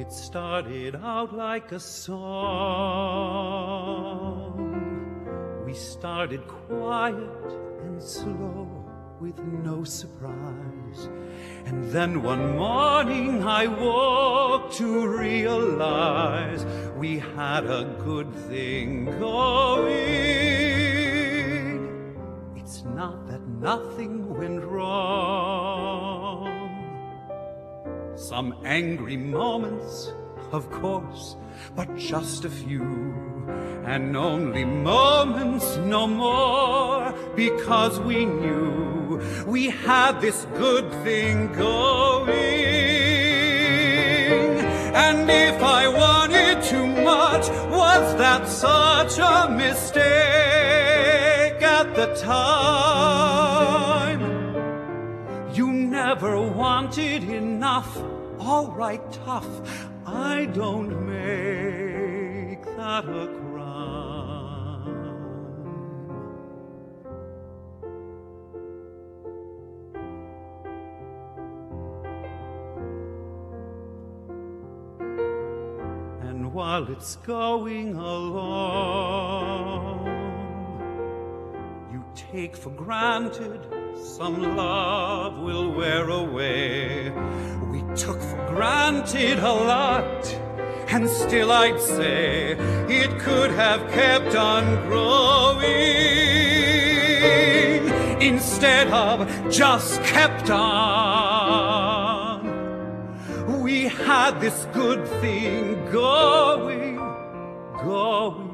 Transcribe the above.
It started out like a song. We started quiet and slow, with no surprise. And then one morning I woke to realize we had a good thing going. It's not that nothing went wrong. Some angry moments, of course, but just a few, and only moments, no more, because we knew we had this good thing going. And if I wanted too much, was that such a mistake at the time? You never wanted enough. All right, tough. I don't make that a crime. And while it's going along, you take for granted some love will wear away. We took for granted a lot, and still I'd say it could have kept on growing instead of just kept on. We had this good thing going.